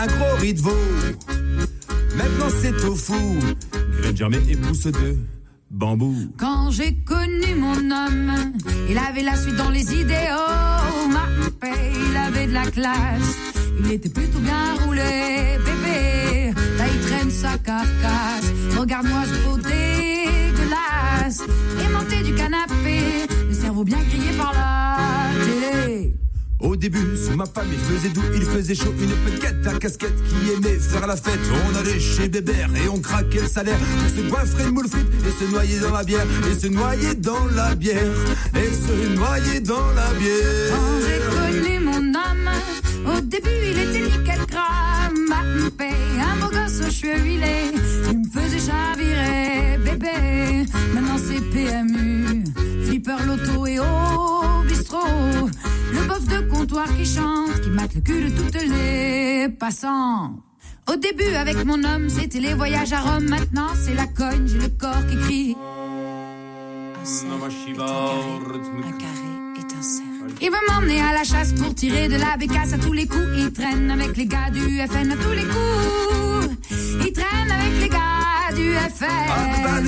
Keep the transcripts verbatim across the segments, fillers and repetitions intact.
un gros riz de veau. Maintenant c'est tofu, graines germées et pousse de bambou. Quand j'ai connu mon homme, il avait la suite dans les idéaux. Ma paix, il avait de la classe, il était plutôt bien roulé. Bébé, là il traîne sa carcasse. Regarde-moi ce gros dégueulasse, aimanté du canapé, le cerveau bien grillé par la télé. Au début, sous ma femme, il faisait doux, il faisait chaud, une petite à casquette qui aimait faire la fête. On allait chez Bébert et on craquait le salaire pour se goinfrer une moule frite et se noyer dans la bière, et se noyer dans la bière, et se noyer dans la bière. Quand j'ai connu mon homme, au début il était nickel gramme. Ma paix, un beau gosse aux cheveux huilés, il me faisait chavirer. Bébé, maintenant c'est P M U, flipper loto et au bistrot. Le bof de comptoir qui chante, qui mate le cul de toutes les passants. Au début avec mon homme, c'était les voyages à Rome. Maintenant c'est la cogne, j'ai le corps qui crie. Un cercle est un carré, un carré est un cercle. Il veut m'emmener à la chasse pour tirer de la bécasse à tous les coups. Il traîne avec les gars du F N à tous les coups. Il traîne avec les gars du F N.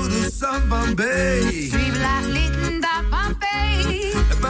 Suivre la ligne d'un Bombay.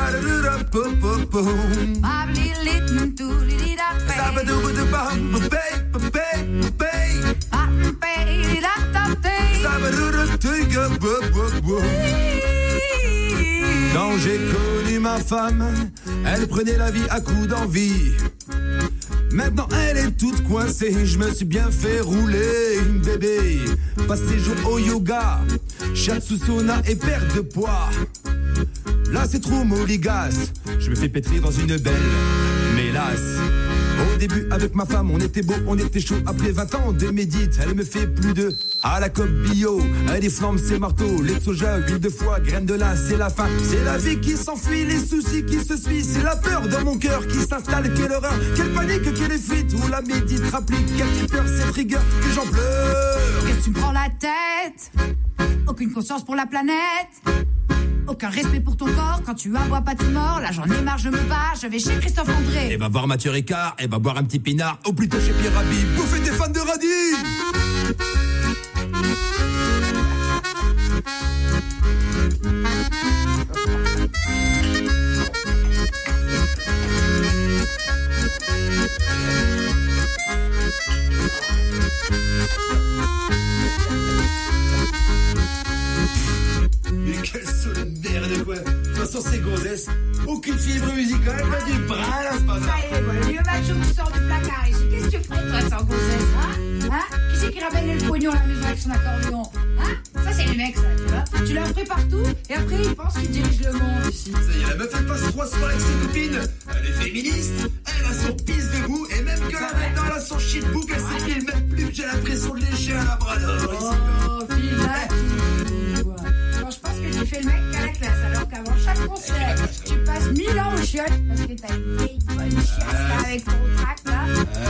Quand j'ai connu ma femme, elle prenait la vie à coups d'envie. Maintenant elle est toute coincée, je me suis bien fait rouler. Bébé, passe tes jours au yoga, shiatsu sauna et perte de poids. Là c'est trop moligasse, je me fais pétrir dans une belle mélasse. Au début avec ma femme on était beau, on était chaud. Après vingt ans de médite, elle me fait plus de à la coque bio. Elle des flammes, c'est marteau, lait de soja, huile de foie, graines de lin, c'est la fin. C'est la vie qui s'enfuit, les soucis qui se suivent. C'est la peur dans mon cœur qui s'installe. Quelle horreur, quelle panique, quelle fuite. Où la médite rapplique, quelle peur, cette rigueur que j'en pleure. Qu'est-ce que tu me prends la tête? Aucune conscience pour la planète, aucun respect pour ton corps. Quand tu aboies pas tu mords. Là j'en ai marre, je me bats, je vais chez Christophe André. Et va voir Mathieu Ricard, et va boire un petit pinard. Ou plutôt chez Pierre Rabhi, bouffer des fans de radis. Mais quelle seule merde quoi. De toute façon c'est gonzesse, aucune fibre musicale, pas du bras là, c'est pas ça. Allez, voilà, le macho qui sort du placard ici. Qu'est-ce que tu ferais toi sans gonzesse, hein? Hein? Qui c'est qui ramène le pognon à la maison avec son accordéon? Hein? Ça c'est les mecs ça, tu vois. Tu l'as pris partout et après il pense qu'il dirige le monde ici. Ça y est, la meuf elle passe trois soirs avec ses copines. Elle est féministe, elle a son pisse debout. Et même que là maintenant elle a son shitbook. Elle s'épile même plus, j'ai l'impression de lécher un labrador. Oh, filatou. Je pense que tu fais le mec qu'à la classe, alors qu'avant chaque concert, tu passes mille ans aux chiottes parce que t'as une vieille bonne chiasse là avec ton trac là.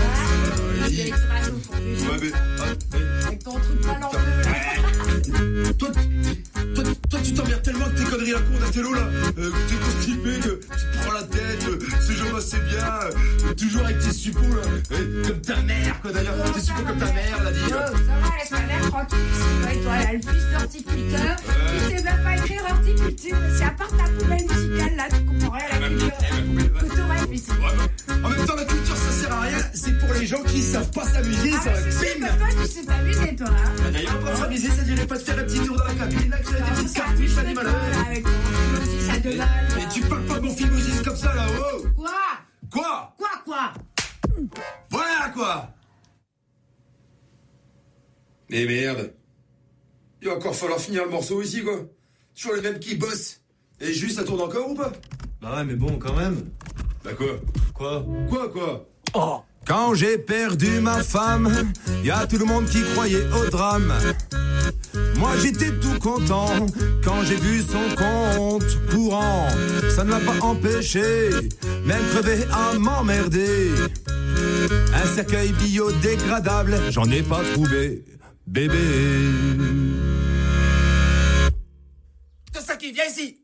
Avec ton truc pas l'enveu là. Toi, toi, toi, tu t'emmerdes tellement que tes conneries à con d'Athélo là, euh, que t'es constipé, que tu te prends la tête, euh, ce jeu assez bien, euh, toujours avec tes suppos là, euh, comme ta mère quoi d'ailleurs, tes suppos comme ta mère l'a dit. Oh, ça va, laisse ma mère tranquille, c'est toi, elle a le fils d'horticulteur, tu sais même pas écrire horticulture, c'est à part ta poubelle musicale là, tu comprends rien à la culture. Que t'aurais pu. En même temps, la culture ça sert à rien, c'est pour les gens qui savent pas s'amuser, ah, ça va c'est bim. toi, tu sais t'amuser toi hein. Bah, d'ailleurs, pour s'amuser, ça dirait pas de faire un petit tour dans la cabine, là, que j'ai des petites cartouches, ça dit malade. Avec ton phimosis à deux balles. Mais tu parles pas de mon phimosis comme ça là, oh. Quoi? Quoi? Quoi, quoi? Voilà quoi. Mais merde. Il va encore falloir finir le morceau ici quoi. Toujours les mêmes qui bossent. Et juste ça tourne encore ou pas? Bah ouais mais bon quand même. Bah quoi? Quoi? Quoi quoi? Oh. Quand j'ai perdu ma femme, y a tout le monde qui croyait au drame. Moi j'étais tout content quand j'ai vu son compte courant. Ça ne m'a pas empêché, même crevé à m'emmerder. Un cercueil biodégradable, j'en ai pas trouvé, bébé. C'est ça qui vient ici.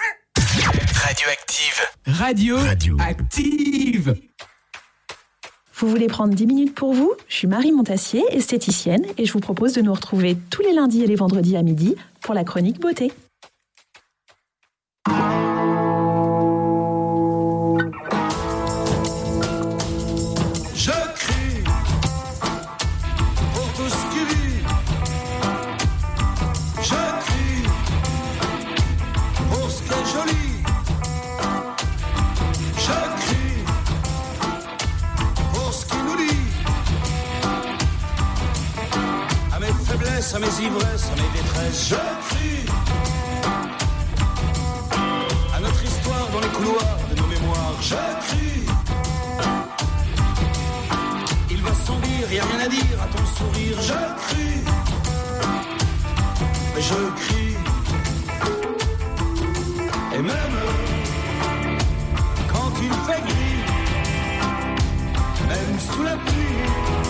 Radioactive. Radio, Radio. Active. Vous voulez prendre dix minutes pour vous ? Je suis Marie Montassier, esthéticienne, et je vous propose de nous retrouver tous les lundis et les vendredis à midi pour la chronique beauté. Je crie pour tout ce qui vit. Je crie pour ce qui est joli. Je crie pour ce qui nous lie. À mes faiblesses, à mes ivresses, à mes détresses, je crie à notre histoire dans les couloirs de nos mémoires. Je crie. Il va sans dire, y a rien à dire à ton sourire. Je crie, mais je crie. Et même quand il fait gris, même sous la pluie,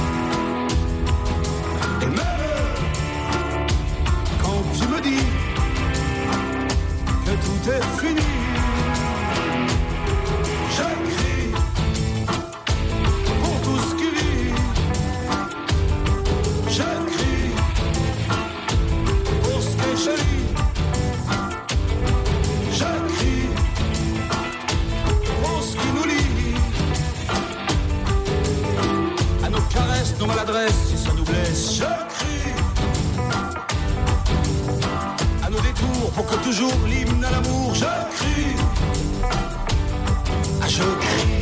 et même quand tu me dis que tout est fini, je crie pour tout ce qui vit. Je crie pour ce qui est joli. Je crie pour ce qui nous lie. À nos caresses, nos maladresses, si ça nous blesse. Je crie à nos détours pour que toujours l'hymne à l'amour. Je crie, ah, je crie.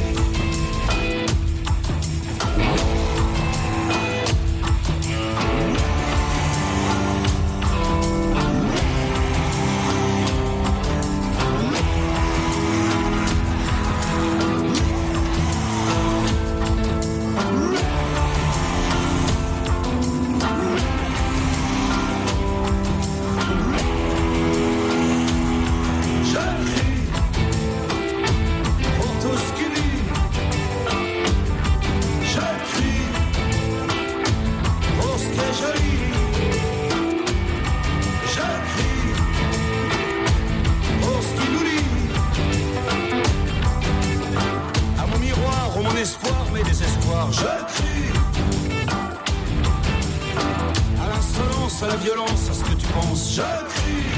À la violence, à ce que tu penses, je crie.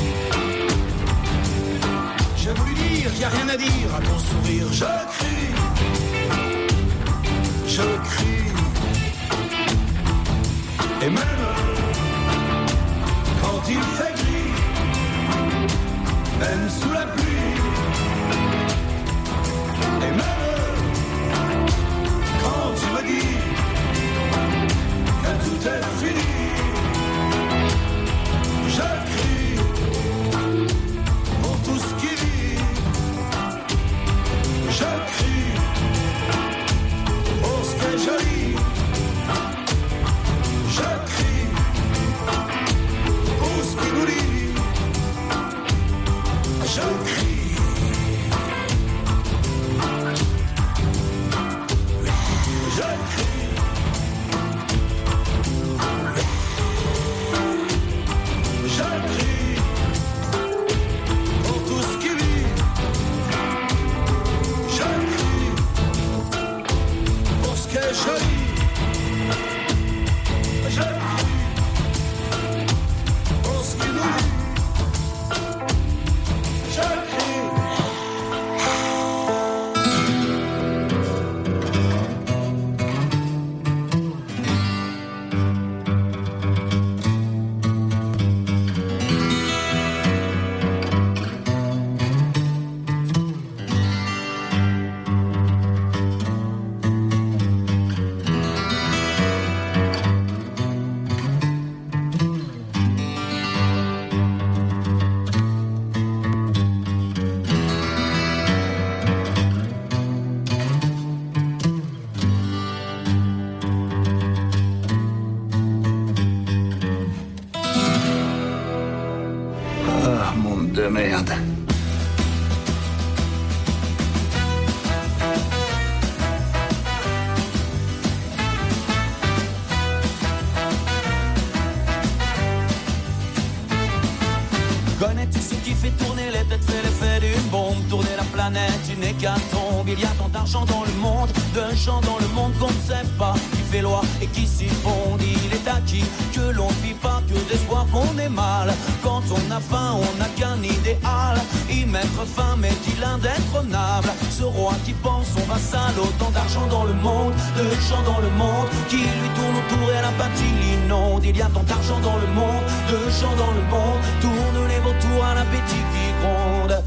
J'ai voulu dire qu'il n'y a rien à dire à ton sourire, je crie. Je crie. Et même quand il fait gris, même sous la pluie, et même quand tu me dis que tout est fini, je crie pour tout ce qui vit. Je crie pour ce qui est joli. Je crie pour ce qui nous lie. Je crie. Je crie. Je crie pour tout ce qui vit. Je crie pour ce qui est joli. Je crie pour ce qui nous lie. Je crie. De merde. Connais-tu ce qui fait tourner les têtes, fait l'effet du une bombe, tourner la planète, une hécatombe. Il y a tant d'argent dans le monde, de gens dans le monde qu'on ne sait pas qui fait loi et qui s'y fonde. Il est acquis que l'on ne vit pas que d'espoir qu'on est mal. Quand on a faim, on n'a qu'un idéal. Y mettre fin m'est-il indétrônable? Ce roi qui pense son vassal, autant d'argent dans le monde, de gens dans le monde qui lui tournent autour et la bâtie l'inonde. Il y a tant d'argent dans le monde, de gens dans le monde, tourne les vautours à l'appétit qui gronde.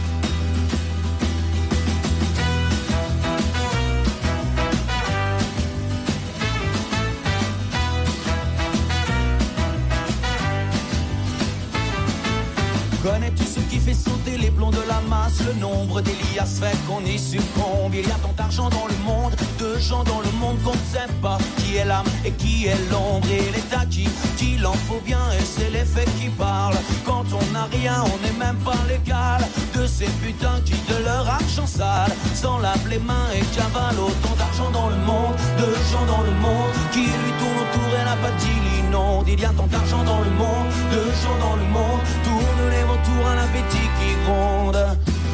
Connais-tu ce qui fait sauter les plombs de la masse? Le nombre d'Elias fait qu'on y succombe. Il y a tant d'argent dans le monde, de gens dans le monde qu'on ne sait pas qui est l'âme et qui est l'ombre. Et il est acquis qu'il en faut bien et c'est les faits qui parlent. Quand on n'a rien, on n'est même pas légal. De ces putains qui de leur argent sale s'en lavent les mains et cavalent. Autant d'argent dans le monde, de gens dans le monde qui lui tournent autour et la bâtie l'inonde. Il y a tant d'argent dans le monde, de gens dans le monde, tourne les autour à l'appétit qui gronde.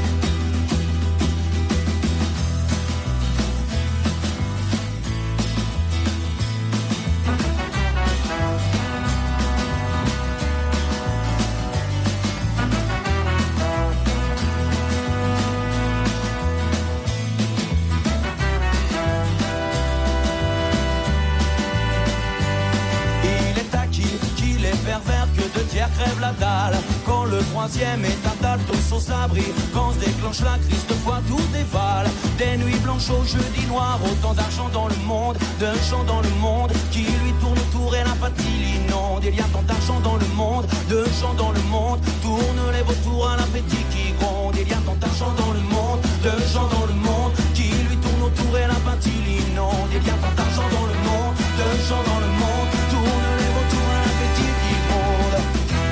Il est acquis qu'il est pervers que de tiers crève la dalle. Quand le troisième est un dalton sans abri, quand se déclenche la crise de foi tout dévale. Des nuits blanches au jeudi noir, autant d'argent dans le monde, de gens dans le monde qui lui tourne autour et l'apathie l'inonde. Il y a tant d'argent dans le monde, de gens dans le monde, tourne les vautours à l'appétit qui gronde. Il y a tant d'argent dans le monde, de gens dans le monde qui lui tourne autour et l'apathie l'inonde. Il y a tant d'argent dans le monde, de gens dans le monde, tourne les vautours à l'appétit qui gronde.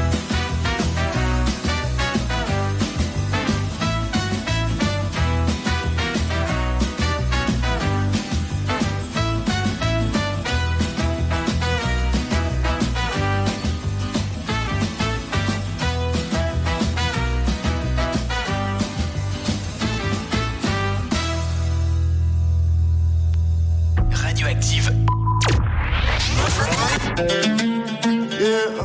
Radioactive. Yeah.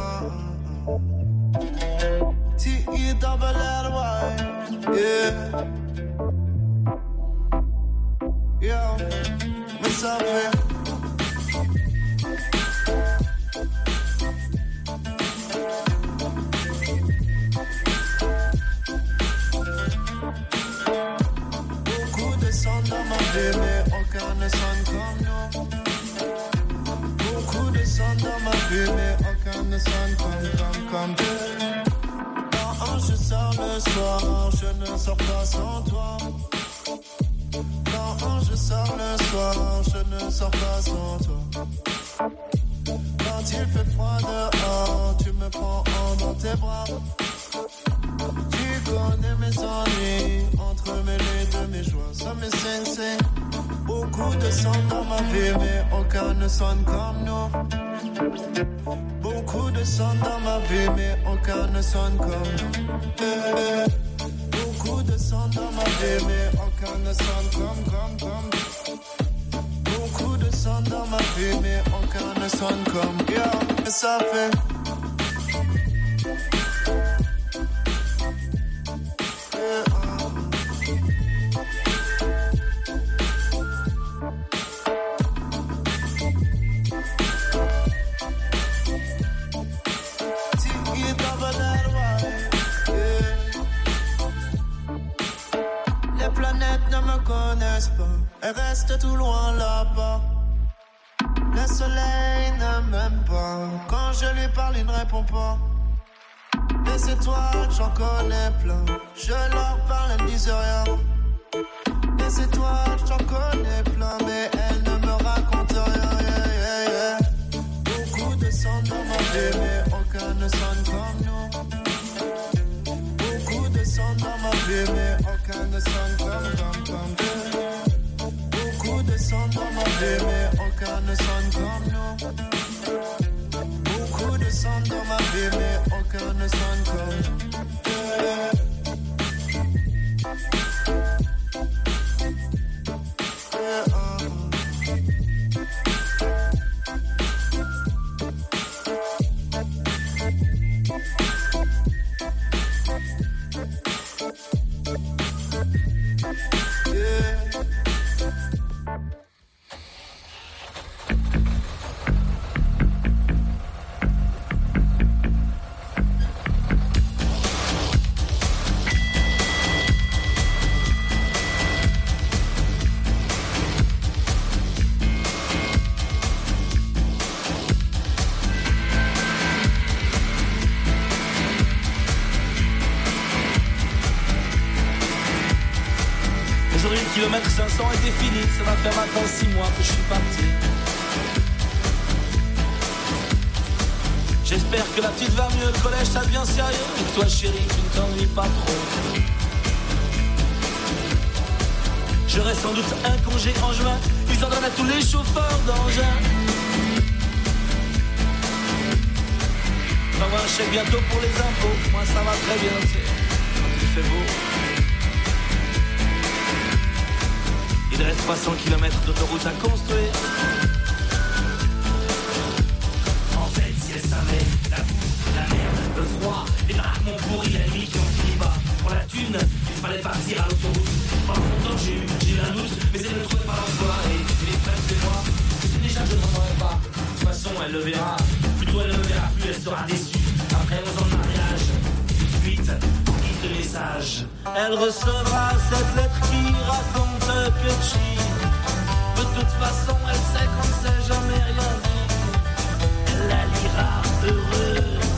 T E double L Y. Yeah. Yeah. Mais ça fait. Beaucoup de sons dans ma vie, mais aucun ne sonne comme nous. Beaucoup de sons dans ma vie, mais aucun ne sonne comme, comme, comme deux. Quand je sors le soir, je ne sors pas sans toi. Quand je sors le soir, je ne sors pas sans toi. Quand il fait froid dehors, tu me prends dans tes bras. Tu connais mes ennuis, entremêlés de mes joies, ça me sensei. Beaucoup de sons dans ma vie, mais aucun ne sonne comme nous. Beaucoup de sons dans ma vie, mais aucun ne sonne comme nous. Eh, eh. Beaucoup de sons dans ma vie, mais aucun ne sonne comme, comme, comme. Beaucoup de sons dans ma vie, mais aucun ne sonne comme. Yeah, et ça fait. Elle reste tout loin là-bas. Le soleil ne m'aime pas. Quand je lui parle, il ne répond pas. Les étoiles, j'en connais plein. Je leur parle, elles disent rien. Les étoiles, j'en connais plein, mais elles ne me racontent rien. Yeah, yeah, yeah. Beaucoup de sons dans ma vie, mais aucun ne sonne comme nous. Beaucoup de sons dans ma vie, mais aucun ne sonne comme, comme, comme deux. Beaucoup de sons dans ma vie, mais aucun ne sonne comme nous. Beaucoup de sons dans ma vie, mais aucun ne sonne comme nous. kilomètre cinq cents était fini, ça va faire maintenant six mois que je suis parti. J'espère que la petite va mieux, le collège ça devient sérieux, et que toi chérie tu ne t'ennuies pas trop. J'aurai sans doute un congé en juin, ils en donnent à tous les chauffeurs d'engins. J'envoie un chèque bientôt pour les impôts, moi ça va très bien, c'est quand il fait beau. Il reste trois cents kilomètres d'autoroute à construire. En fait, si elle savait, la boue, la merde, le froid, les baraquements pourris, la nuit qui en finit pas. Pour la thune, il fallait partir à l'autoroute. Pendant longtemps, j'ai eu, j'ai eu un doute, mais elle ne trouvait pas l'emploi. Et les frères de moi, je sais déjà que je ne rendrai pas. De toute façon, elle le verra. Plutôt elle ne le verra plus, elle sera déçue. Après onze ans de mariage, tout de suite, quitte le message. Elle recevra cette lettre qui raconte que chi. De toute façon, elle sait qu'on ne sait jamais rien dit. Elle la lira heureuse,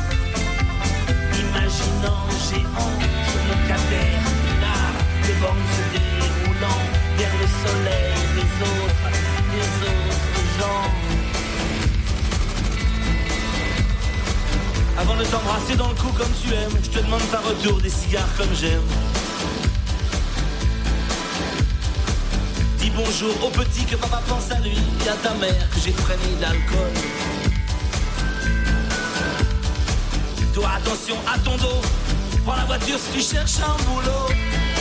imaginant géant sur mon caterpillar, les bandes se déroulant vers le soleil des autres, des autres gens. Avant de t'embrasser dans le cou comme tu aimes, je te demande par retour des cigares comme j'aime. Dis bonjour au petit que papa pense à lui, et à ta mère que j'ai freiné d'alcool. Toi attention à ton dos, prends la voiture si tu cherches un boulot.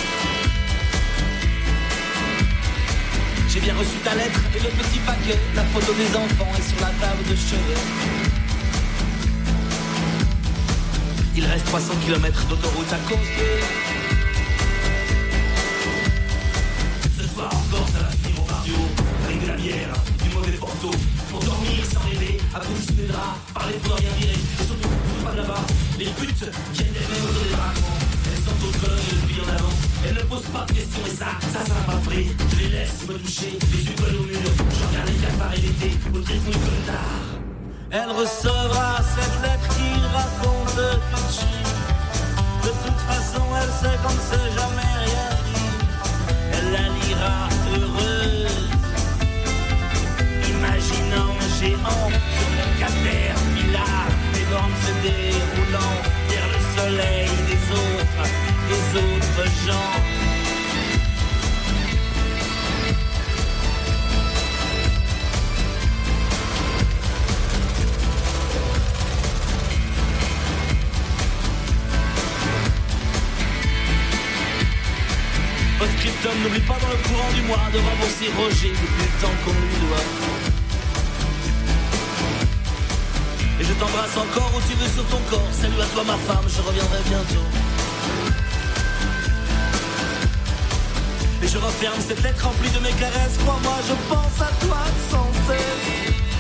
J'ai bien reçu ta lettre et le petit paquet, la photo des enfants est sur la table de chevet. Il reste trois cents kilomètres d'autoroute à construire. Ce soir encore ça va finir au bar du haut, avec de la bière, du mauvais porto. Pour dormir sans rêver, applaudissent les draps, parler pour ne rien virer. Et surtout, pas de là-bas, les putes viennent d'elles-mêmes autour des baraquements. Elles sont au Cologne depuis en avant. Elles ne posent pas de questions et ça, ça, ça va pas pris. Je les laisse me toucher, les yeux collés au mur. Je regarde les cafards et l'été, au tréfonds du coltard. Elle recevra cette lettre qui raconte que tu. De toute façon, elle sait qu'on ne sait jamais rien dit. Elle la lira heureuse, imaginant un géant sur mon caterpillar, les bandes se déroulant vers le soleil des autres, des autres gens. Post-scriptum, n'oublie pas dans le courant du mois de rembourser Roger depuis le temps qu'on lui doit. Et je t'embrasse encore où tu veux sur ton corps. Salut à toi ma femme, je reviendrai bientôt. Et je referme cette lettre remplie de mes caresses. Crois-moi, je pense à toi sans cesse.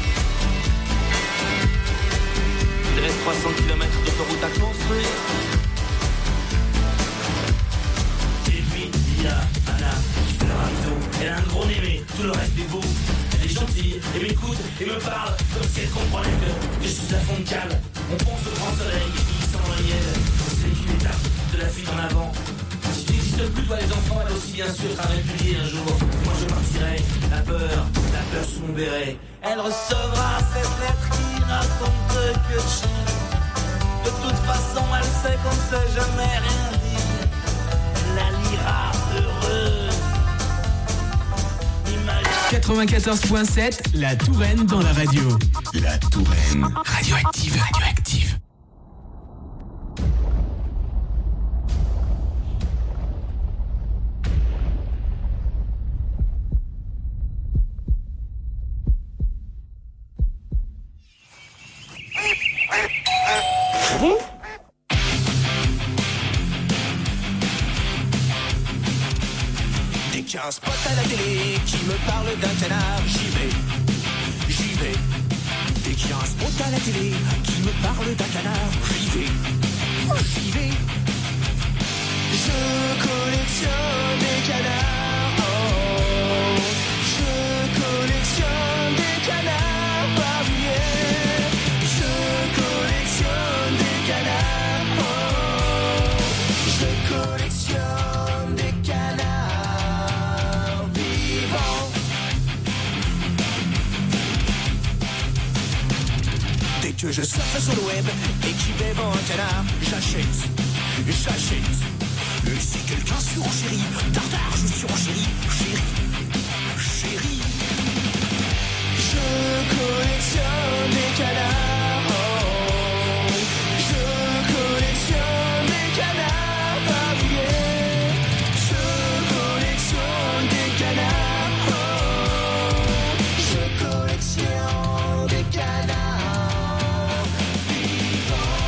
Il reste trois cents kilomètres d'autoroute à construire. Anna, qui fait le ravito. Elle a un gros nez, mais tout le reste est beau. Elle est gentille, et m'écoute, et me parle comme si elle comprenait que, que je suis à fond de cale. On pense au grand soleil, qui sent dans riel. C'est une étape de la fuite en avant. Si tu n'existes plus, toi les enfants, elle aussi bien sûr sera répudiée un jour. Moi je partirai, la peur, la peur sous mon béret. Elle recevra cette lettre qui raconte que tu. De toute façon, elle sait qu'on ne sait jamais rien dire. Elle la lira heureuse. quatre-vingt-quatorze point sept, la Touraine dans la radio. La Touraine. Radioactive, radioactive. Dès qu'il y a un spot à la télé qui me parle d'un canard, j'y vais, j'y vais. Dès qu'il y a un spot à la télé qui me parle d'un canard, j'y vais, j'y vais. Je collectionne des canards, oh. Je collectionne des canards barbillés. Je collectionne des canards, oh. Je collectionne des canards vivants. Dès que je surfe sur le web et qu'il bève un canard, j'achète, j'achète. Et si quelqu'un surenchérit, tartare, je surenchéris, chérie, chérie. Je collectionne des canards, oh. Je collectionne des canards barbillés. Je collectionne des canards, oh. Je collectionne des canards vivants.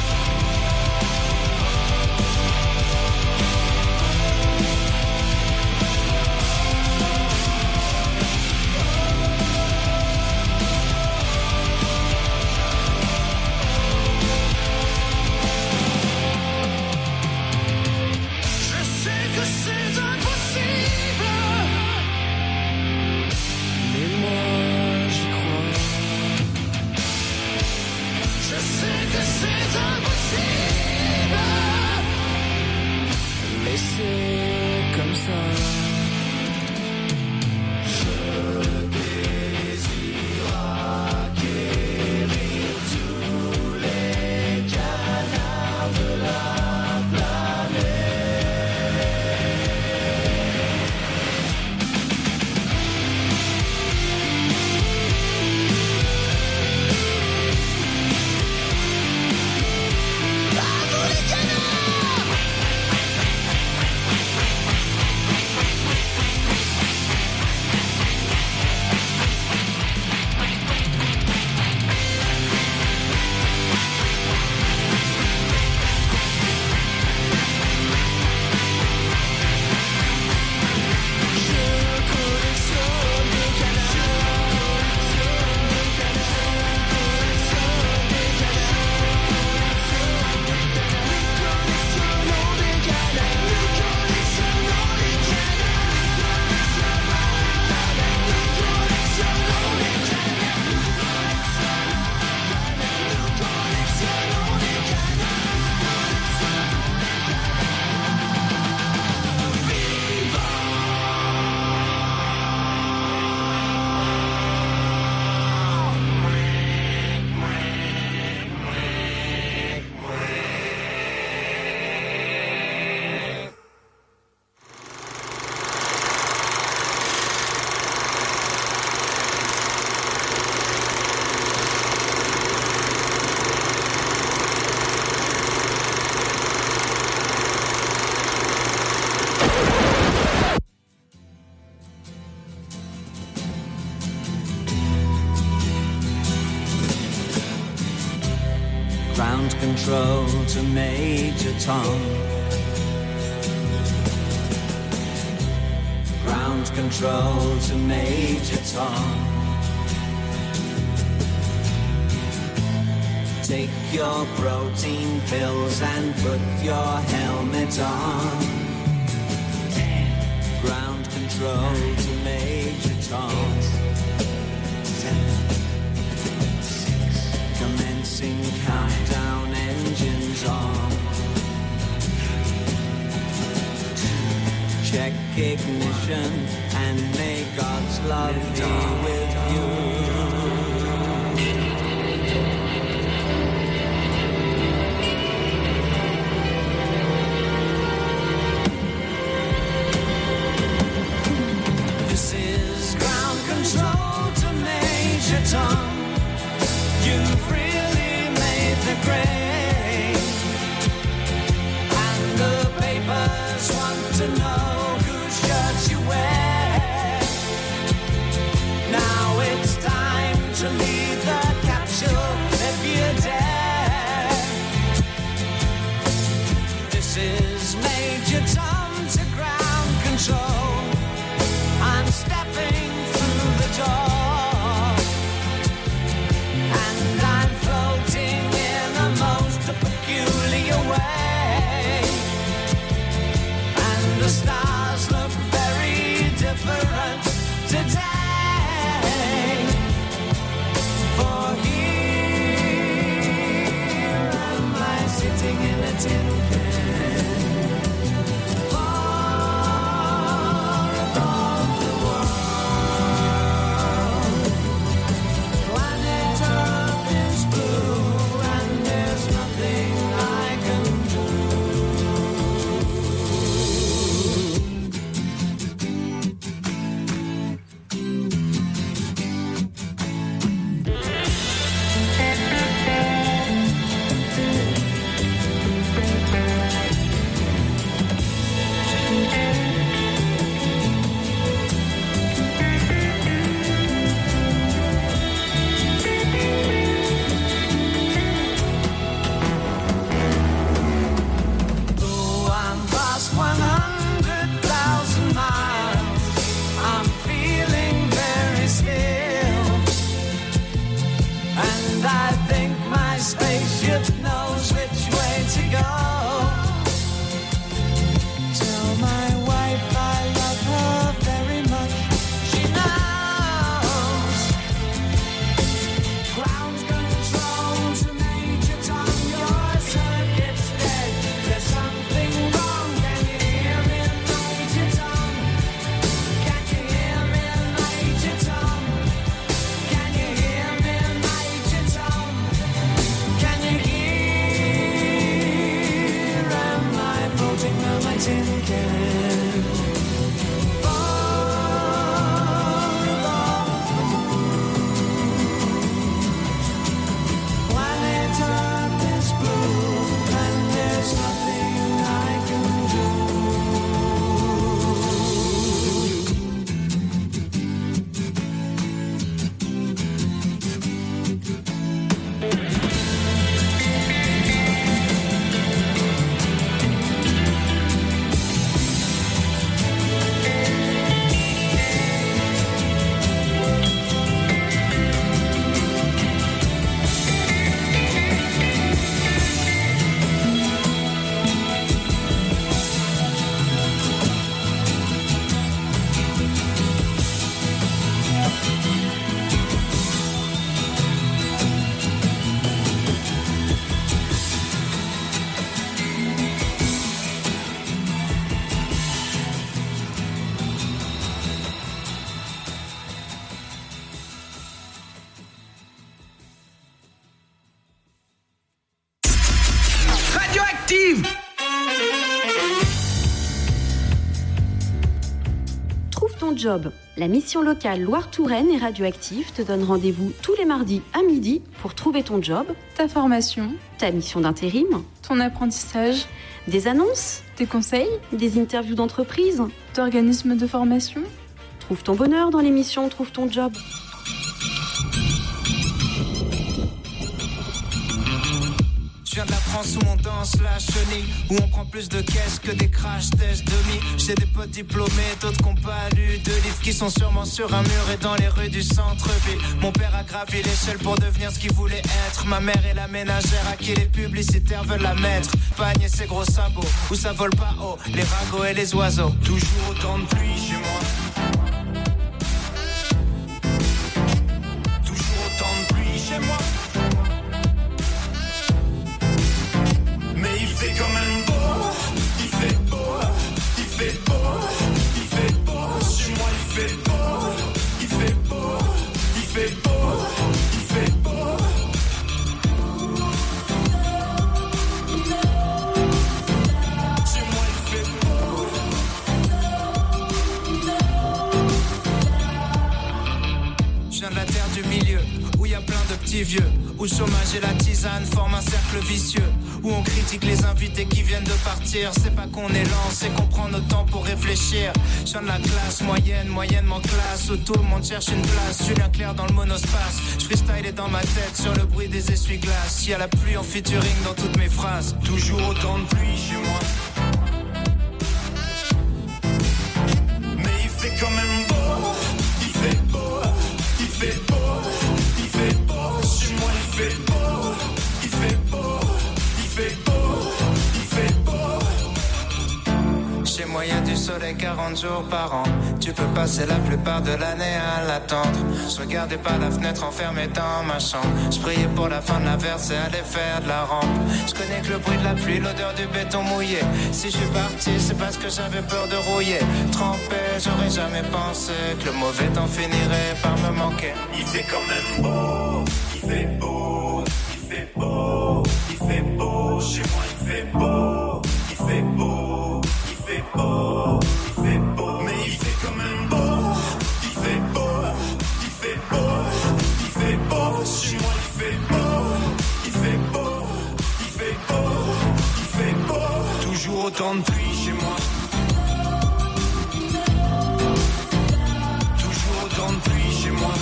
Ground control to Major Tom. Ground control to Major Tom. Take your protein pills and put your helmet on. Ground control to Major Tom. Commencing countdown, engines on. Check ignition and may God's love be with you. This is ground control to Major Tom. You've really made the grade, and the papers want to know whose shirts you wear. Now it's time to leave the capsule if you dare. Job. La mission locale Loire-Touraine et Radioactive te donne rendez-vous tous les mardis à midi pour trouver ton job, ta formation, ta mission d'intérim, ton apprentissage, des annonces, tes conseils, des interviews d'entreprise, d'organismes de formation. Trouve ton bonheur dans l'émission Trouve ton job. Je viens de la France où on danse la chenille, où on prend plus de caisses que des crash tests demi. J'ai des potes diplômés, d'autres qui n'ont pas lu de livres, qui sont sûrement sur un mur et dans les rues du centre-ville. Mon père a gravi l'échelle pour devenir ce qu'il voulait être. Ma mère est la ménagère à qui les publicitaires veulent la mettre. Pagne et ses gros sabots, où ça vole pas haut, les ragots et les oiseaux. Toujours autant de pluie chez moi. Toujours autant de pluie chez moi. Mais il fait quand même beau, il fait beau, il fait beau, il fait beau. Chez moi il fait beau, il fait beau, il fait beau, il fait beau. Chez moi il fait beau. Je viens de la terre du milieu, où il y a plein de petits vieux, où le chômage et la tisane forment un cercle vicieux, où on critique les invités qui viennent de partir. C'est pas qu'on est lent, c'est qu'on prend notre temps pour réfléchir. Je viens de la classe moyenne, moyennement classe, où tout le monde cherche une place. Julien Clerc dans le monospace, je freestyle est dans ma tête sur le bruit des essuie-glaces. Y a la pluie en featuring dans toutes mes phrases. Toujours autant de pluie chez moi. Mais il fait quand même beau, il fait beau, il fait beau, il fait beau. Chez moi il fait beau, il fait beau, il fait beau, il fait beau. Chez moi y a du soleil quarante jours par an. Tu peux passer la plupart de l'année à l'attendre. Je regardais par la fenêtre enfermé dans ma chambre. Je priais pour la fin de la verse et aller faire de la rampe. Je connais que le bruit de la pluie, l'odeur du béton mouillé. Si je suis parti c'est parce que j'avais peur de rouiller. Trempé, j'aurais jamais pensé que le mauvais temps finirait par me manquer. Il fait quand même beau, il fait beau, il fait beau, il fait beau. Chez moi il fait beau, il fait beau, il fait beau, il fait beau. Mais il fait quand même beau, il fait beau, il fait beau, il fait beau. Chez moi il fait beau, il fait beau, il fait beau, il fait beau. Toujours autant de pluie chez moi. Toujours autant de pluie chez moi.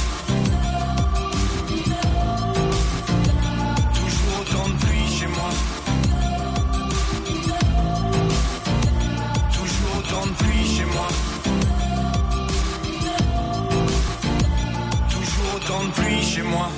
Toujours autant de pluie chez moi. Toujours autant de pluie chez moi. Toujours autant de pluie chez moi.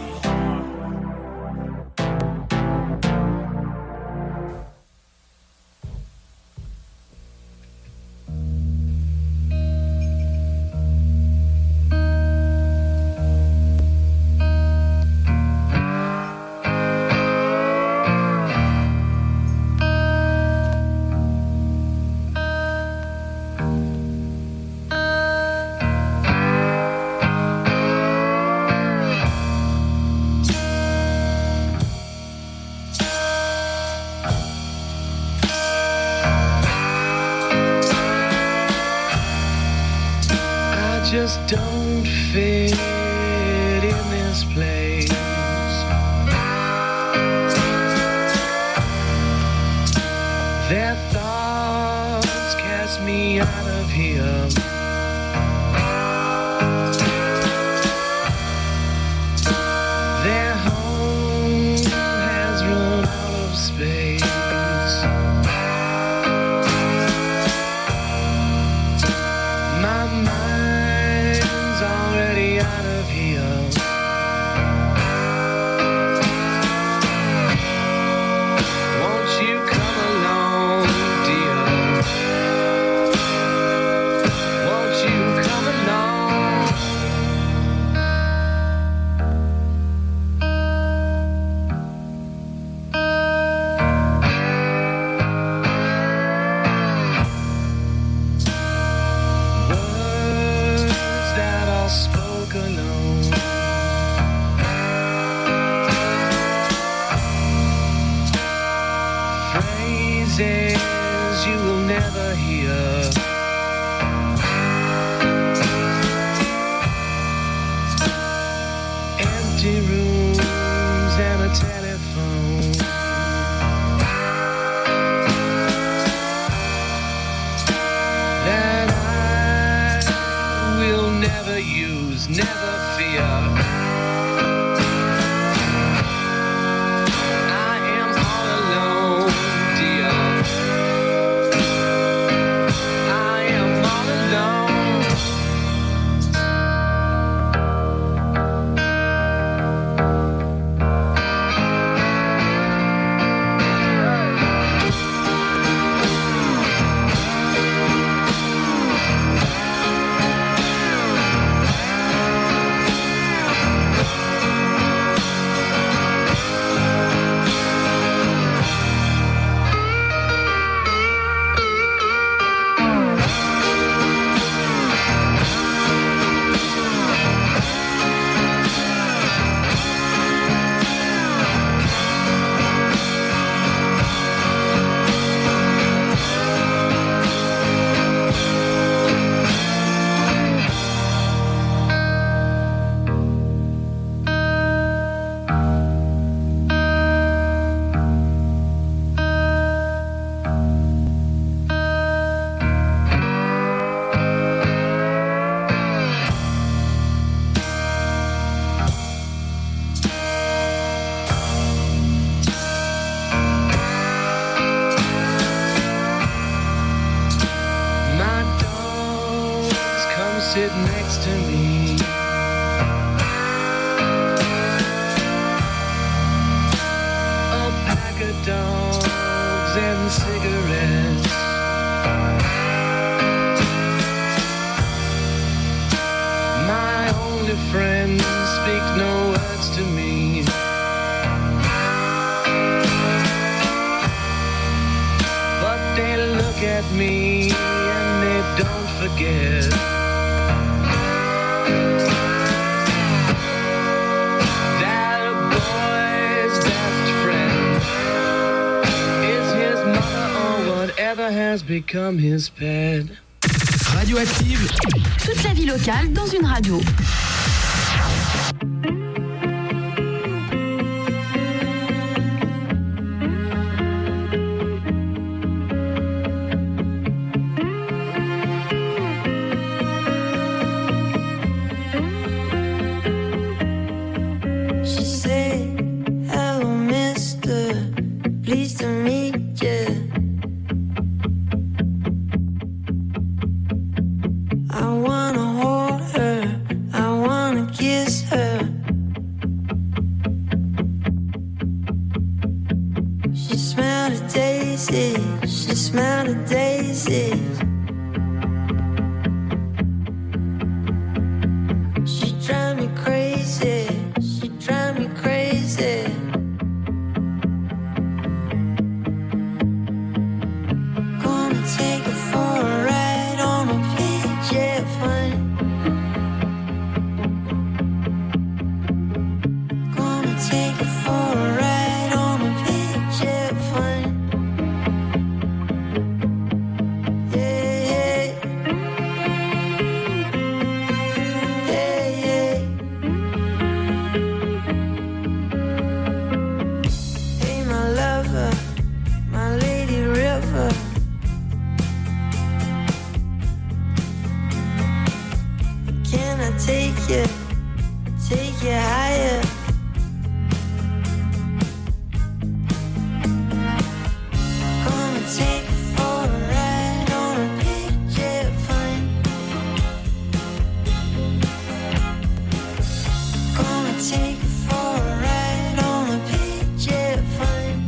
empty rooms and a telephone. That I will never use, never fear. I am all alone, dear. I am all alone. Sit next to me. A pack of dogs and cigarettes. My only friends speak no words to me. But they look at me and they don't forget. Has become his pet. Radioactive. Toute la vie locale dans une radio. She said, hello mister, pleased to meet you. I wanna hold her, I wanna kiss her. She smelled a daisy, she smelled a daisy. She drive me crazy, she drive me crazy. Gonna take her for a ride on a jet plane. Gonna take her for a ride on a big jet plane. Yeah, yeah. Yeah, yeah. Hey, my lover, my lady river. Can I take you, take you higher? Gonna take you for a ride on a big jet plane. Gonna take you for a ride on a big jet plane.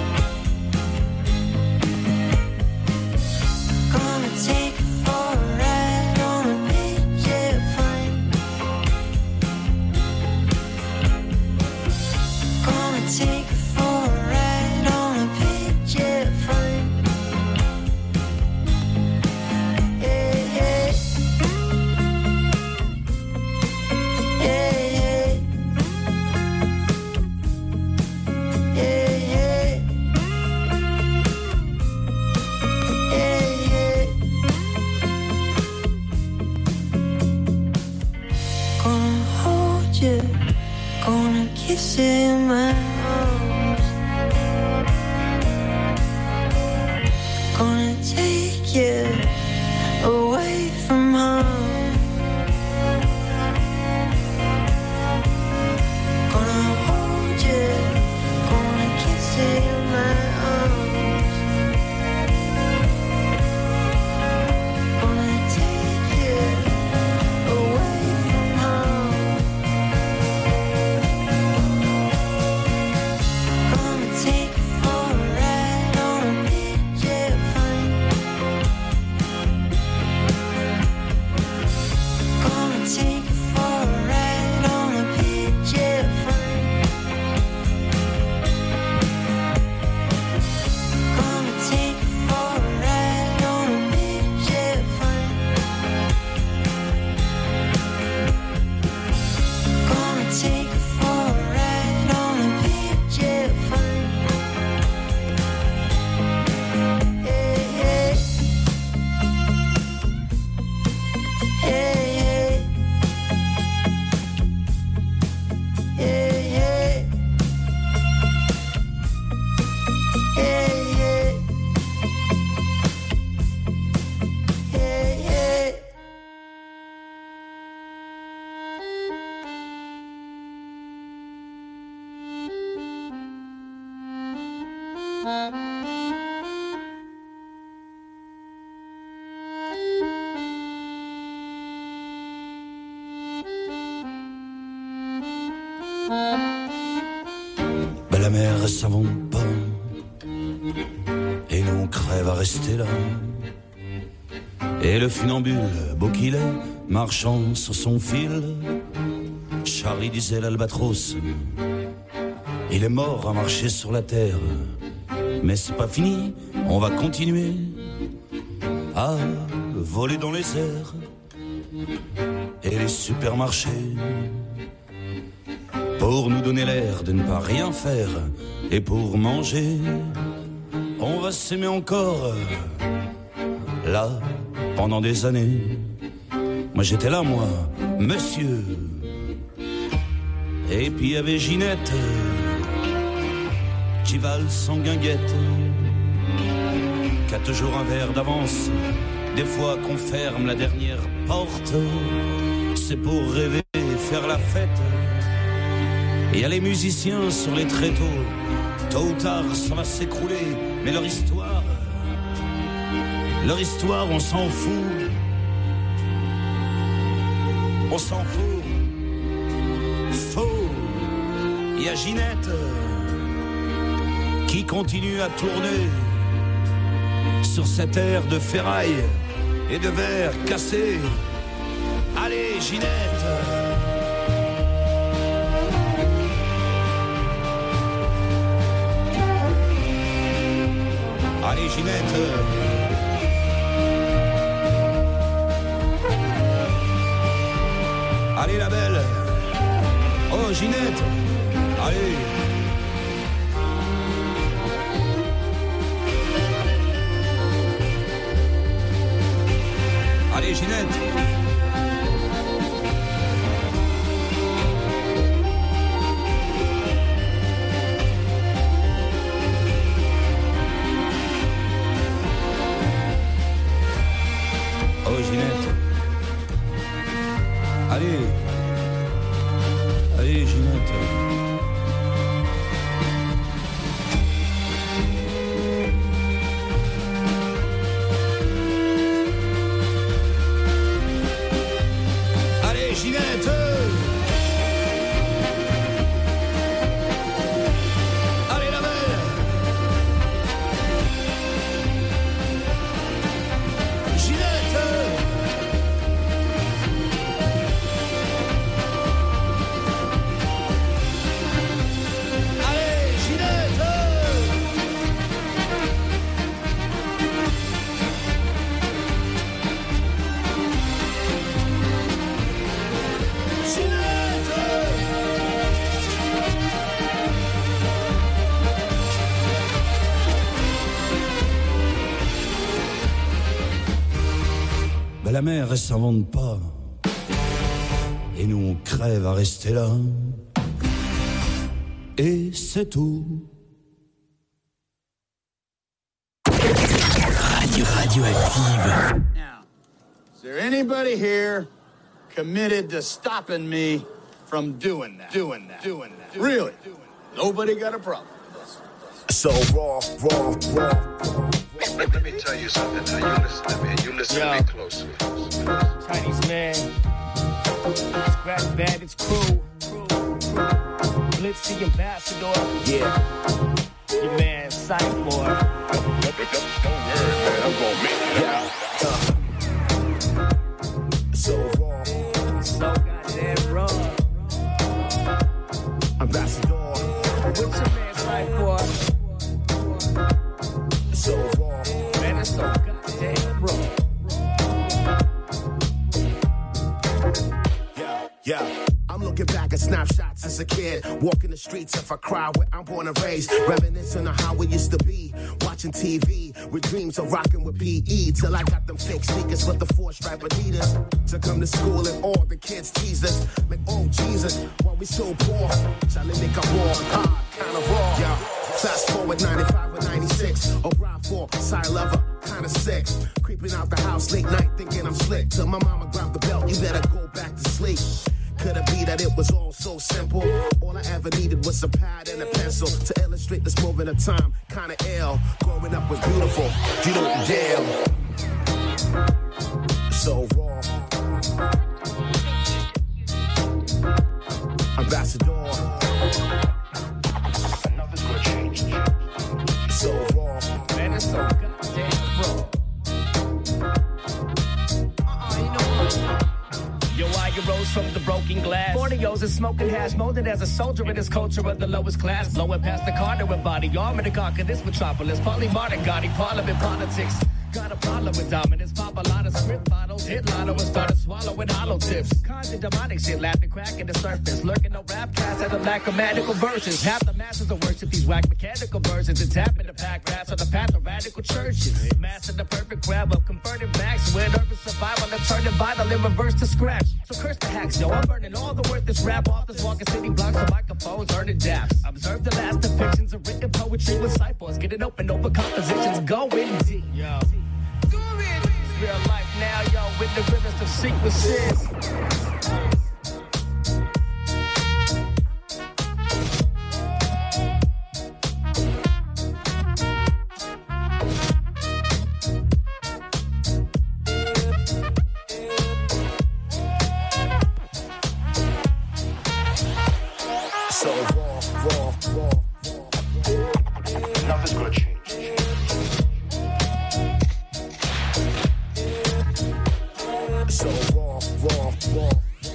Gonna take you for a ride on a big jet plane. Gonna take you for a ride on a big jet plane. Yeah, yeah. Yeah, yeah. Yeah, yeah. Yeah, yeah. Gonna hold you, Gonna kiss it in my arms. Gonna take you away from home. Gonna hold you. Gonna kiss it in my arms. Gonna take you away from home. Gonna take you for a ride on a big jet plane. Gonna take you for a ride on a big jet plane. Gonna take you for a ride on a big jet plane. Gonna take you for a ride on a big jet plane. Hey, hey. Hey, hey. Hey, hey. Hey, hey. Hey, hey. Ben la mer elle s'invente pas, et nous on crève à rester là. Et le funambule, beau qu'il est, marchant sur son fil, Charlie disait l'albatros, il est mort à marcher sur la terre. Mais c'est pas fini, on va continuer à voler dans les airs. Et les supermarchés, pour nous donner l'air de ne pas rien faire, et pour manger, on va s'aimer encore. Là, pendant des années, moi j'étais là, moi, monsieur. Et puis il y avait Ginette, qui valse en guinguette, qui a toujours un verre d'avance. Des fois qu'on ferme la dernière porte, c'est pour rêver et faire la fête. Et y a les musiciens sur les tréteaux, tôt ou tard ça va s'écrouler, mais leur histoire, leur histoire on s'en fout. On s'en fout. Faux. Y a Ginette qui continue à tourner sur cette aire de ferraille et de verre cassé. Allez Ginette. Allez Ginette. Allez la belle. Oh Ginette. Allez. Allez Ginette. Oh Ginette. Allez. Allez Ginette. Allez Ginette. Allez la belle. Ginette. Allez Ginette. Ben la mer, elle s'invente pas. Et nous, on crève à rester là. et c'est tout. Radio Radioactive. Now, is there anybody here committed to stopping me from doing that? Doing that? Doing that? Really? Nobody got a problem with this? So raw, raw, raw. Let, let me tell you something. Now you listen to me. You listen Yo. to me closely. Chinese man, Scratch Bandits crew, Blitz the ambassador, yeah. Your man Cypher. Don't, don't, don't worry, man. I'm gonna make it out. So raw, so goddamn raw. Ambassador, what's your man Cypher? So raw, man, it's so goddamn raw. Yeah, I'm looking back at snapshots as a kid, walking the streets if I cry where I'm born and raised, reminiscing on how it used to be, watching T V with dreams of rocking with P E, till I got them fake sneakers with the four stripe Adidas, to come to school and all the kids tease us, like oh Jesus, why we so poor, Charlie make a war, hard, kinda raw, yeah. Fast forward ninety-five or ninety-six, oh ride for side lover, kinda sick, creeping out the house late night thinking I'm slick, till my mama grabbed the belt, you better go back to sleep. Could it be that it was all so simple? All I ever needed was a pad and a pencil to illustrate this moment of time. Kinda ill. Growing up was beautiful. You don't deal. So raw. Ambassador. Nothing's gonna change. So raw. Man, it's so goddamn raw. Uh-uh, you know what? Yo, I rose from the broken glass. forty-os and smoking hash, molded as a soldier in this culture of the lowest class. Blowing past the Carter with body armor to conquer this metropolis. Polymordic, gaudy parliament politics. Got a problem with dominance. Pop a lot of script bottles. Hit lotto and started swallowing hollow tips. Conjured demonic shit, laughing, cracking the surface. Lurking no rap cast at the lack of magical verses. Half the masses will worship these whack mechanical versions and tap in the pack rats on the path of radical churches. Master the perfect grab of converted backs with urban survival and turning vital in reverse to scratch. So curse the hacks, yo. I'm burning all the worthless rap authors, walking city blocks with microphones, earning daps. Observe the last depictions of written poetry with ciphers, getting open over compositions, going deep. Yo. It's real life now, yo, with the rivers of sequences. So raw, raw, raw, raw. Nothing's gonna change. So raw, raw, raw.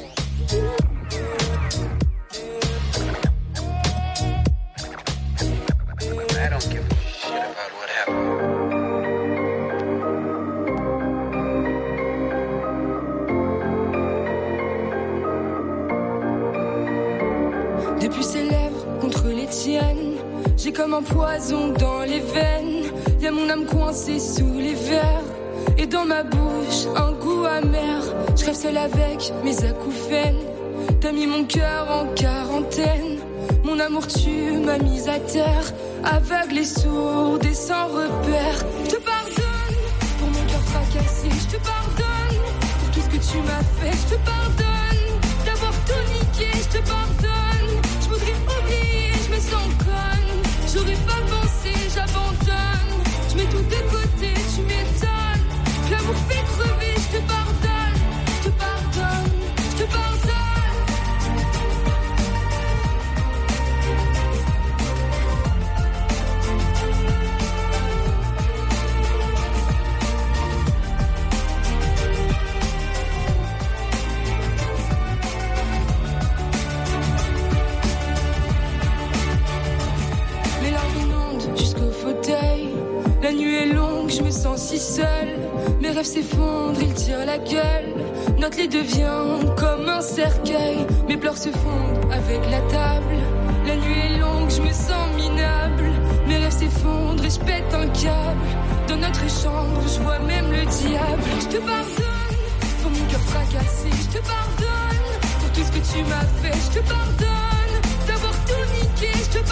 I don't give a shit about what happened. Depuis ses lèvres contre les tiennes, j'ai comme un poison dans les veines. Y'a mon âme coincée sous les verres. Et dans ma bouche, un goût amer. Je rêve seule avec mes acouphènes. T'as mis mon cœur en quarantaine. Mon amour, tu m'as mise à terre. Aveugle et sourde et sans repère. Je te pardonne pour mon cœur fracassé. Je te pardonne pour tout ce que tu m'as fait. Je te pardonne d'avoir tout niqué. Je te pardonne. Je voudrais oublier, je me sens conne. J'aurais pas pensé, j'abandonne. Je mets tout de côté, tu m'étonnes. L'amour fait crever, je te pardonne. Je te pardonne, je te pardonne. Mes larmes inondent jusqu'au fauteuil. La nuit est longue, je me sens si seule. Mes rêves s'effondrent, ils tirent la gueule. Notre lit devient comme un cercueil. Mes pleurs se fondent avec la table. La nuit est longue, je me sens minable. Mes rêves s'effondrent et je pète un câble. Dans notre chambre, je vois même le diable. Je te pardonne pour mon cœur fracassé. Je te pardonne pour tout ce que tu m'as fait. Je te pardonne d'avoir tout niqué. Je te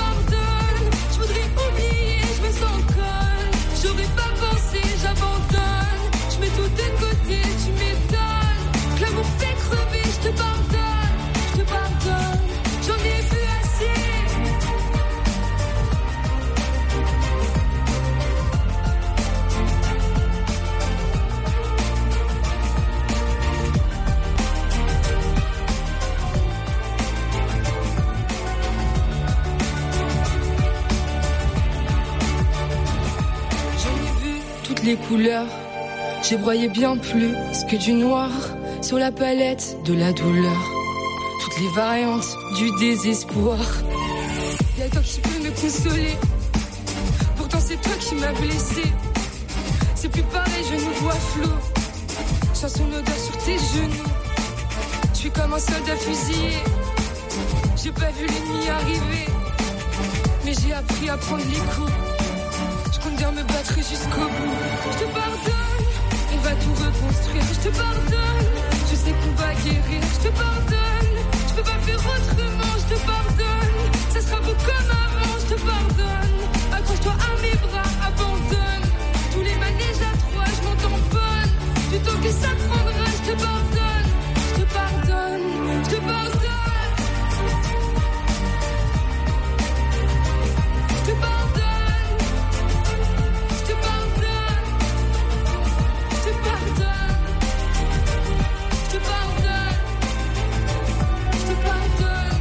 toutes les couleurs. J'ai broyé bien plus que du noir sur la palette de la douleur. Toutes les variantes du désespoir. Y'a toi qui peux me consoler. Pourtant c'est toi qui m'as blessé. C'est plus pareil, je nous vois flou. Sens son odeur sur tes genoux. Je suis comme un soldat fusillé. J'ai pas vu l'ennemi arriver, mais j'ai appris à prendre les coups. Je compte bien me battre jusqu'au bout. Je te pardonne, on va tout reconstruire. Je te pardonne, je sais qu'on va guérir. Je te pardonne, je peux pas faire autrement. Je te pardonne, ça sera beau comme avant. Je te pardonne, accroche-toi à mes bras, abandonne tous les manèges à trois, je m'en tamponne. Du temps que ça prendra, je te pardonne, je te pardonne, je te pardonne. Je te pardonne, je te pardonne, je te pardonne, je te pardonne, je te pardonne.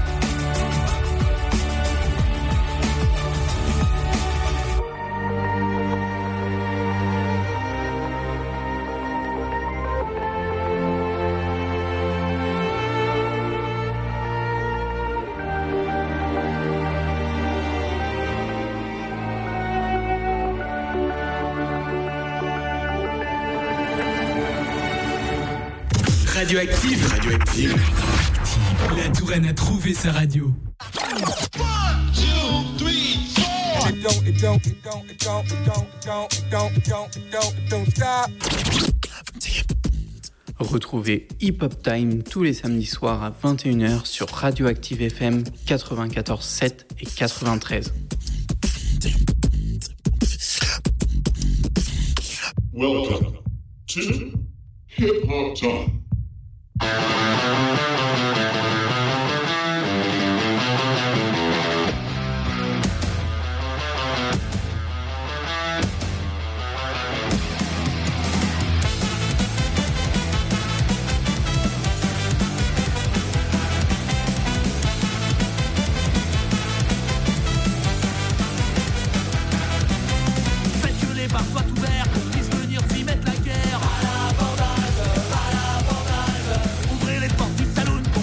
Radioactive. Radioactive. La Touraine a trouvé sa radio. Retrouvez Hip Hop Time tous les samedis soirs à vingt et une heures sur Radioactive F M quatre-vingt-quatorze sept et quatre-vingt-treize. Welcome to Hip Hop Time. Faites que les bars soient ouverts, qu'on puisse venir s'y mettre la guerre. À l'abordage, à l'abordage. Ouvrez les portes du saloon.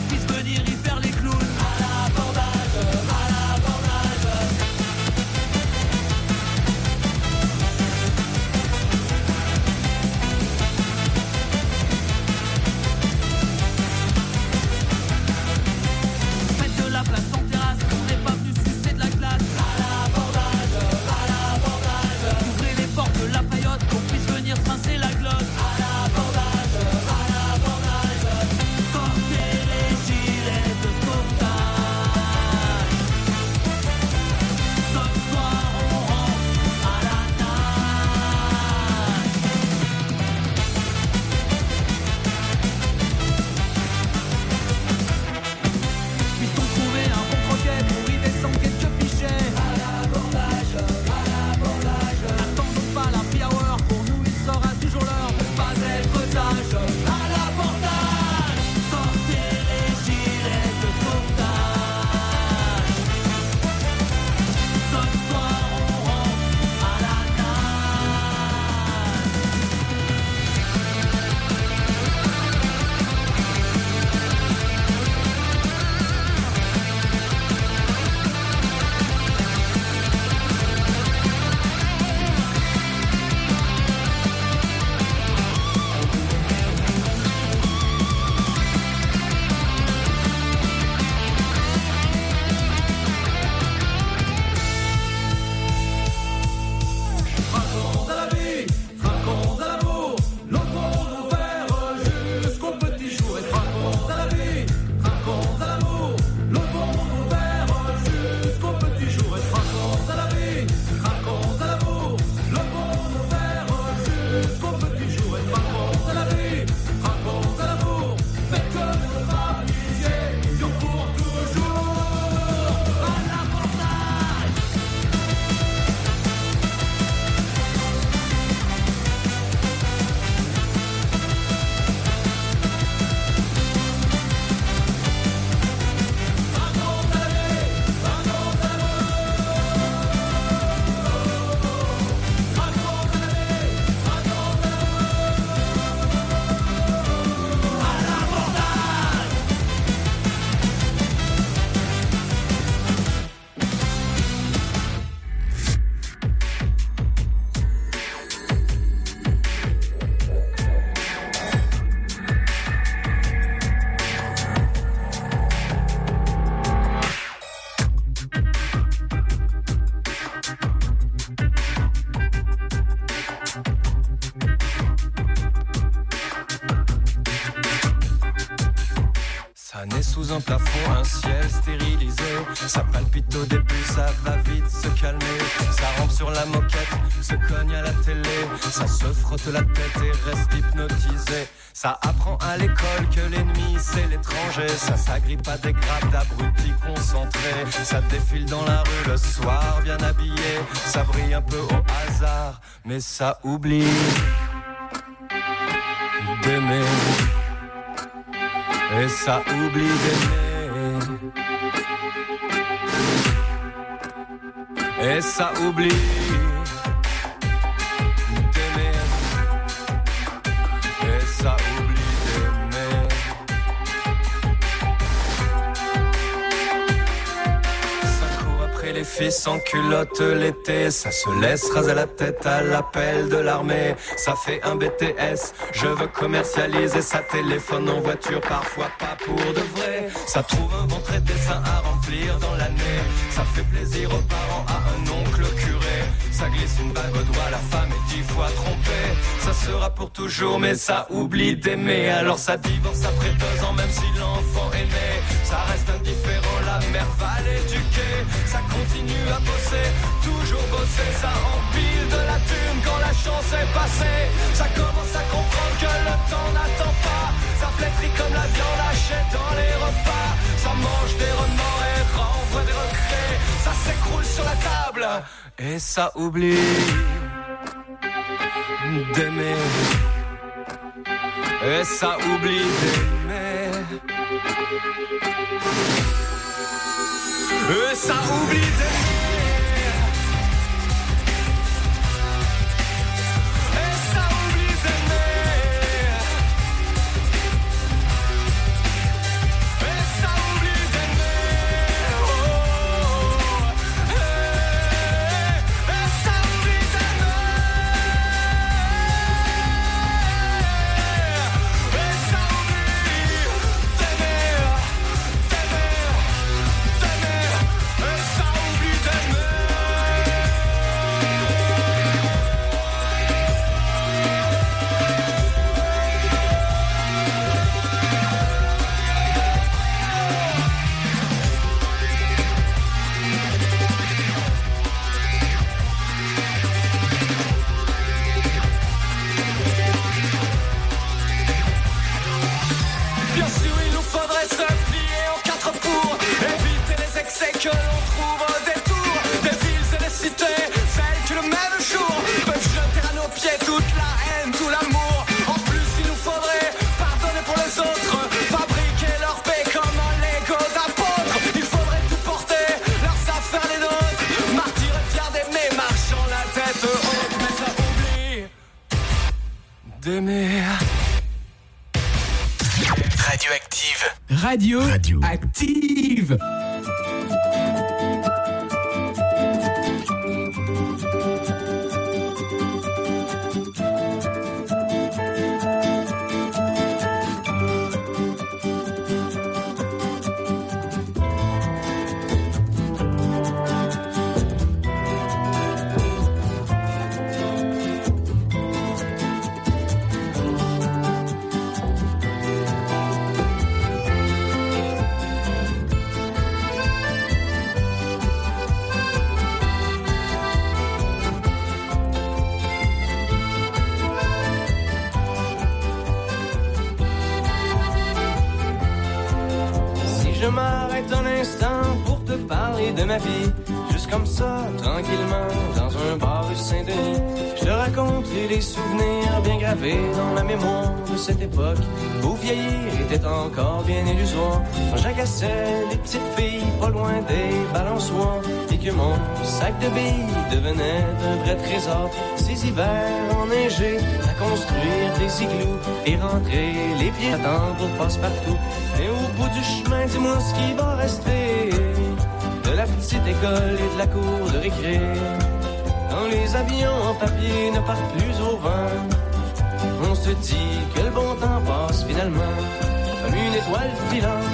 un plafond, un ciel stérilisé. Ça palpite au début, ça va vite se calmer. Ça rampe sur la moquette, se cogne à la télé. Ça se frotte la tête et reste hypnotisé. Ça apprend à l'école que l'ennemi c'est l'étranger. Ça s'agrippe à des grappes d'abrutis concentrés. Ça défile dans la rue le soir bien habillé. Ça brille un peu au hasard, mais ça oublie d'aimer. Et ça oublie d'aimer. Et ça oublie d'aimer. Et ça oublie d'aimer. Ça court après les filles sans culotte l'été. Ça se laisse raser la tête à l'appel de l'armée. Ça fait un B T S, je veux commercialiser. Ça téléphone en voiture, parfois pas pour de vrai. Ça trouve un ventre et des seins à remplir dans l'année. Ça fait plaisir aux parents, à un oncle curé. Ça glisse une bague au doigt, la femme est dix fois trompée. Ça sera pour toujours mais ça oublie d'aimer. Alors ça divorce après deux ans même si l'enfant est né. Ça reste indifférent, la mère va l'éduquer. Ça continue à bosser, toujours bosser. Ça empile de la thune quand la chance est passée. Ça commence à comprendre que le temps n'attend pas. Ça flétrit comme la viande hachée dans les repas. Ça mange des remords et renvoie des regrets. Ça s'écroule sur la table et ça oublie d'aimer. Et ça oublie d'aimer. Et ça oublie d'aimer. Radioactive. Radio, Radio. Active. Je m'arrête un instant pour te parler de ma vie. Juste comme ça, tranquillement, dans un bar rue Saint-Denis. Je te raconte les souvenirs bien gravés dans la mémoire de cette époque où vieillir était encore bien illusoire. Quand j'agaçais les petites filles pas loin des balançoires et que mon sac de billes devenait un vrai trésor. Ces hivers enneigés à construire des igloos et rentrer les pieds à temps pour passe-partout. Et au bout du chemin, dis-moi ce qui va rester de la petite école et de la cour de récré. Quand les avions en papier ne partent plus au vent, on se dit que le bon temps passe finalement comme une étoile filante.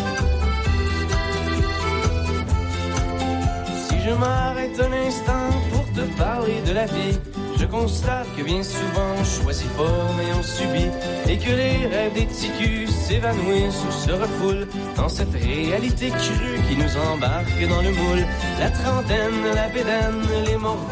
Si je m'arrête un instant de la vie, je constate que bien souvent on choisit pas mais on subit, et que les rêves des ticus s'évanouissent ou se refoulent dans cette réalité crue qui nous embarque dans le moule. La trentaine, la bédaine, les morts